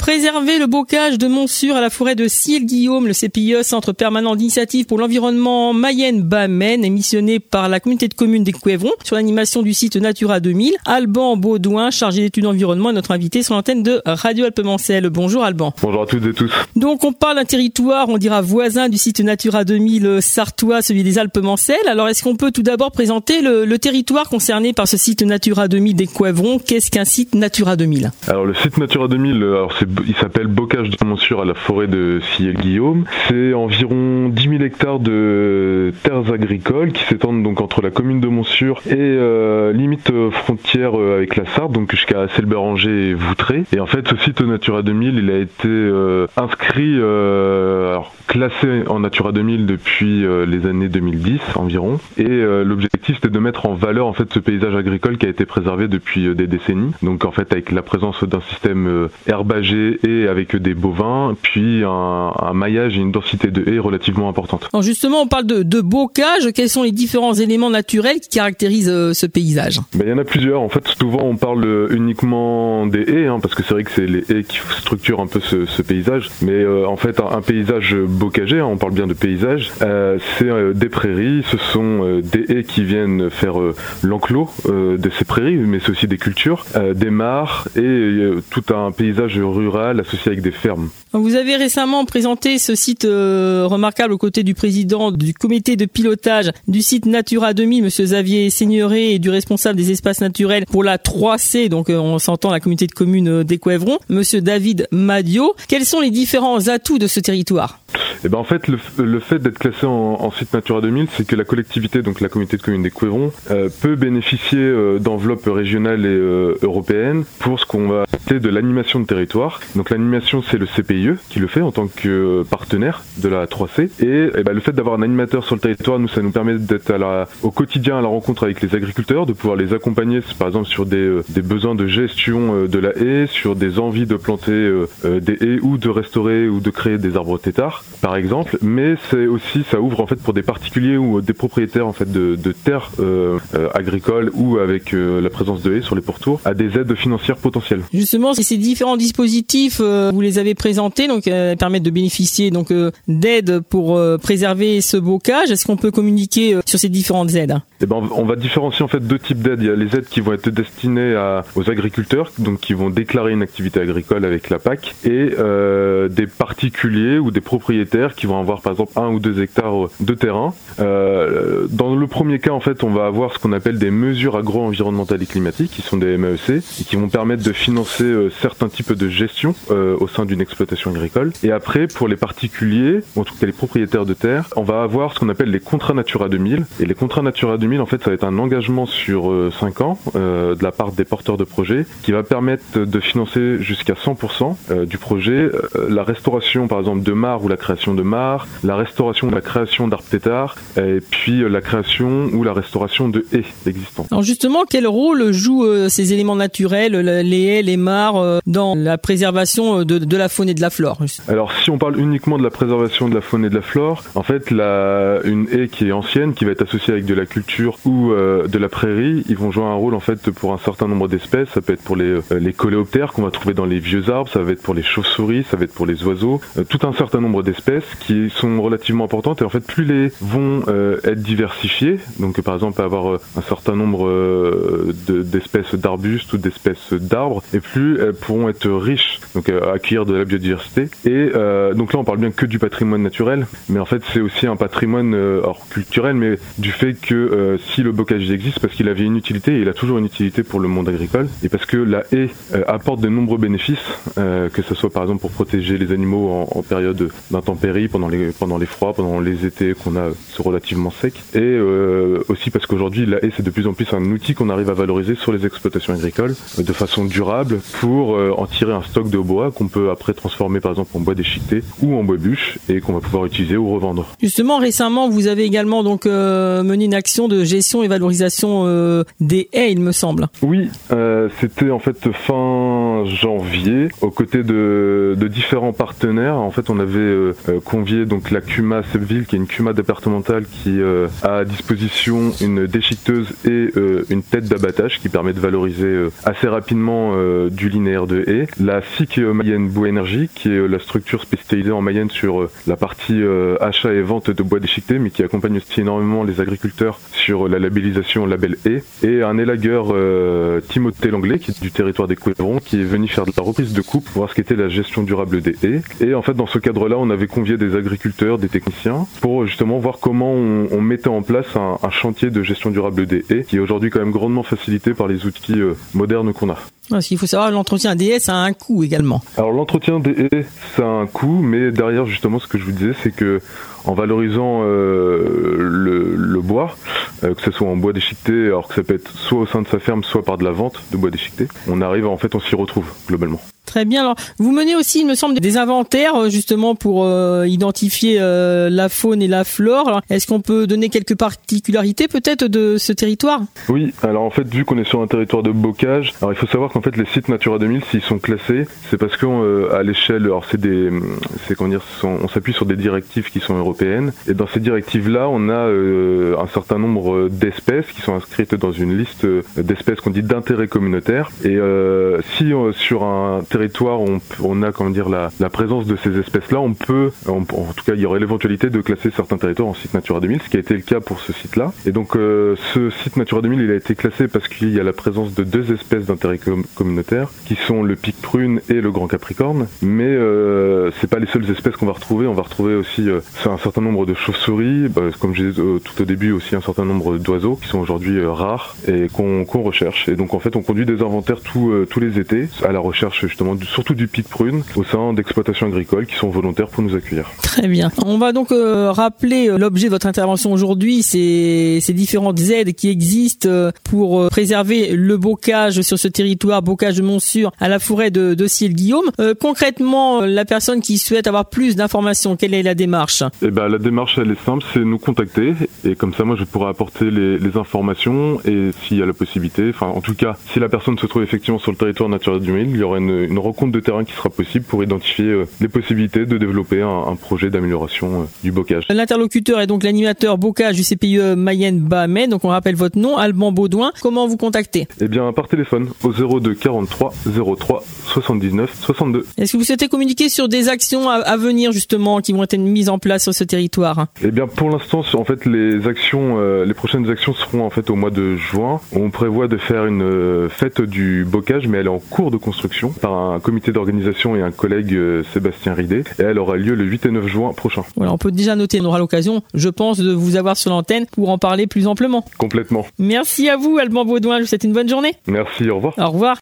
préserver le bocage de Montsûrs à la forêt de Ciel-Guillaume. Le CPIE, Centre permanent d'initiative pour l'environnement Mayenne-Bas-Maine, est missionné par la communauté de communes des Couévrons sur l'animation du site Natura 2000. Alban Baudouin, chargé d'études environnement, est notre invité sur l'antenne de Radio Alpemancel. Bonjour Alban. Bonjour à toutes et tous. Donc on parle d'un territoire, on dira voisin du site Natura 2000 sartois, celui des Alpemancel. Alors est-ce qu'on peut tout d'abord présenter le territoire concerné par ce site Natura 2000 des Couévrons? Qu'est-ce qu'un site Natura 2000? Alors le site Natura 2000, il s'appelle Bocage de Montsûrs à la forêt de Ciel-Guillaume. C'est environ 10 000 hectares de terres agricoles qui s'étendent donc entre la commune de Montsûrs et limite frontière avec la Sarthe, donc jusqu'à Selbéranger et Voutré. Et en fait ce site Natura 2000, il a été inscrit, classé en Natura 2000 depuis les années 2010 environ. Et l'objectif c'était de mettre en valeur en fait ce paysage agricole qui a été préservé depuis des décennies. Donc en fait avec la présence d'un système herbagé et avec des bovins, puis un maillage et une densité de haies relativement importante. Alors justement, on parle de bocage. Quels sont les différents éléments naturels qui caractérisent ce paysage? Il y en a plusieurs. En fait, souvent on parle uniquement des haies, parce que c'est vrai que c'est les haies qui structurent un peu ce paysage. Mais en fait, un paysage bocager, on parle bien de paysage, c'est des prairies. Ce sont des haies qui viennent faire l'enclos de ces prairies, mais c'est aussi des cultures, des mares et tout un paysage rural associé avec des fermes. Vous avez récemment présenté ce site remarquable aux côtés du président du comité de pilotage du site Natura 2000, monsieur Xavier Seigneuré, et du responsable des espaces naturels pour la 3C, donc on s'entend la communauté de communes des Couévrons, monsieur David Madio. Quels sont les différents atouts de ce territoire? En fait, le fait d'être classé en site Natura 2000, c'est que la collectivité, donc la communauté de communes des Couévrons, peut bénéficier d'enveloppes régionales et européennes pour ce qu'on va appeler de l'animation de territoire. Donc l'animation, c'est le CPIE qui le fait en tant que partenaire de la 3C. Et le fait d'avoir un animateur sur le territoire, ça nous permet d'être au quotidien à la rencontre avec les agriculteurs, de pouvoir les accompagner, par exemple sur des besoins de gestion de la haie, sur des envies de planter des haies ou de restaurer ou de créer des arbres têtards, par exemple. Mais c'est aussi, ça ouvre en fait pour des particuliers ou des propriétaires en fait de terres agricoles ou avec la présence de haies sur les pourtours à des aides financières potentielles. Justement, ces différents dispositifs, vous les avez présentés, donc permettent de bénéficier donc d'aides pour préserver ce bocage. Est-ce qu'on peut communiquer sur ces différentes aides? On va différencier en fait deux types d'aides. Il y a les aides qui vont être destinées aux agriculteurs, donc qui vont déclarer une activité agricole avec la PAC, et des particuliers ou des propriétaires qui vont avoir par exemple 1 ou 2 hectares de terrain. Dans le premier cas, en fait, on va avoir ce qu'on appelle des mesures agro-environnementales et climatiques, qui sont des MEEC, et qui vont permettre de financer certains types de gestion au sein d'une exploitation agricole. Et après, pour les particuliers, ou en tout cas les propriétaires de terre, on va avoir ce qu'on appelle les contrats Natura 2000. Et les contrats Natura 2000, en fait, ça va être un engagement sur 5 ans de la part des porteurs de projets, qui va permettre de financer jusqu'à 100% du projet, la restauration par exemple de mares ou la création de mares, la restauration ou la création d'arbres têtards, et puis la création ou la restauration de haies existantes. Alors justement, quel rôle jouent ces éléments naturels, les haies, les mares, dans la préservation de la faune et de la flore? Alors si on parle uniquement de la préservation de la faune et de la flore, en fait une haie qui est ancienne, qui va être associée avec de la culture ou de la prairie, ils vont jouer un rôle en fait pour un certain nombre d'espèces. Ça peut être pour les coléoptères qu'on va trouver dans les vieux arbres, ça va être pour les chauves-souris, ça va être pour les oiseaux, tout un certain nombre d'espèces qui sont relativement importantes. Et en fait plus les vont être diversifiées, donc par exemple avoir un certain nombre d'espèces d'arbustes ou d'espèces d'arbres, et plus elles pourront être riches, donc accueillir de la biodiversité. Et donc là on parle bien que du patrimoine naturel, mais en fait c'est aussi un patrimoine culturel, mais du fait que si le bocage existe, parce qu'il avait une utilité, et il a toujours une utilité pour le monde agricole, et parce que la haie apporte de nombreux bénéfices, que ce soit par exemple pour protéger les animaux en période d'intempéries, pendant les froids, pendant les étés qu'on a relativement secs, et aussi parce qu'aujourd'hui la haie c'est de plus en plus un outil qu'on arrive à valoriser sur les exploitations agricoles de façon durable pour en tirer un stock de bois qu'on peut après transformer par exemple en bois déchiqueté ou en bois bûche et qu'on va pouvoir utiliser ou revendre. Justement, récemment vous avez également donc mené une action de gestion et valorisation des haies, il me semble. Oui, c'était en fait fin fin janvier, aux côtés de différents partenaires. En fait, on avait convié donc la CUMA Septville, qui est une CUMA départementale qui a à disposition une déchiqueteuse et une tête d'abattage qui permet de valoriser assez rapidement du linéaire de haies. La SIC Mayenne Bois Énergie, qui est la structure spécialisée en Mayenne sur la partie achat et vente de bois déchiqueté, mais qui accompagne aussi énormément les agriculteurs sur la labellisation label haies. Et un élagueur Timothée Langlais, qui est du territoire des Coulevrons, qui est venu faire de la reprise de coupe, voir ce qu'était la gestion durable des haies. Et en fait, dans ce cadre-là, on avait convié des agriculteurs, des techniciens, pour justement voir comment on mettait en place un chantier de gestion durable des haies, qui est aujourd'hui quand même grandement facilité par les outils modernes qu'on a. Parce qu'il faut savoir, l'entretien des haies, ça a un coût également. Alors l'entretien des haies, ça a un coût, mais derrière justement, ce que je vous disais, c'est que en valorisant le bois, que ce soit en bois déchiqueté, alors que ça peut être soit au sein de sa ferme, soit par de la vente de bois déchiqueté, on arrive, en fait, on s'y retrouve globalement. Très bien. Alors, vous menez aussi, il me semble, des inventaires justement pour identifier la faune et la flore. Alors, est-ce qu'on peut donner quelques particularités peut-être de ce territoire ? Oui. Alors en fait, vu qu'on est sur un territoire de bocage, alors il faut savoir qu'en fait les sites Natura 2000, s'ils sont classés, c'est parce qu'à l'échelle, alors on s'appuie sur des directives qui sont européennes. Et dans ces directives-là, on a un certain nombre d'espèces qui sont inscrites dans une liste d'espèces qu'on dit d'intérêt communautaire. Et si sur un territoire on a la présence de ces espèces-là, en tout cas il y aurait l'éventualité de classer certains territoires en site Natura 2000, ce qui a été le cas pour ce site-là. Et donc ce site Natura 2000, il a été classé parce qu'il y a la présence de deux espèces d'intérêt communautaire qui sont le pic prune et le grand capricorne. Mais c'est pas les seules espèces qu'on va retrouver. On va retrouver aussi un certain nombre de chauves-souris, comme je disais tout au début, aussi un certain nombre d'oiseaux qui sont aujourd'hui rares et qu'on recherche. Et donc en fait on conduit des inventaires tous les étés à la recherche justement surtout du pic prune au sein d'exploitations agricoles qui sont volontaires pour nous accueillir. Très bien. On va donc rappeler l'objet de votre intervention aujourd'hui, ces différentes aides qui existent pour préserver le bocage sur ce territoire, bocage de Montsûrs à la forêt de Ciel-Guillaume. Concrètement, la personne qui souhaite avoir plus d'informations, quelle est la démarche ? La démarche, elle est simple, c'est nous contacter et comme ça moi je pourrai apporter les informations et s'il y a la possibilité, en tout cas si la personne se trouve effectivement sur le territoire Natura 2000, il y aura une rencontre de terrain qui sera possible pour identifier les possibilités de développer un projet d'amélioration du bocage. L'interlocuteur est donc l'animateur bocage du CPIE Mayenne Bas-Maine, donc on rappelle votre nom, Alban Baudouin. Comment vous contacter ? Par téléphone au 02 43 03 79 62. Est-ce que vous souhaitez communiquer sur des actions à venir justement qui vont être mises en place sur ce territoire ? Pour l'instant, en fait, les prochaines actions seront en fait au mois de juin. On prévoit de faire une fête du bocage, mais elle est en cours de construction par un comité d'organisation et un collègue Sébastien Ridé. Et elle aura lieu le 8 et 9 juin prochain. Voilà, on peut déjà noter, on aura l'occasion, je pense, de vous avoir sur l'antenne pour en parler plus amplement. Complètement. Merci à vous, Alban Baudouin. Je vous souhaite une bonne journée. Merci, au revoir. Au revoir.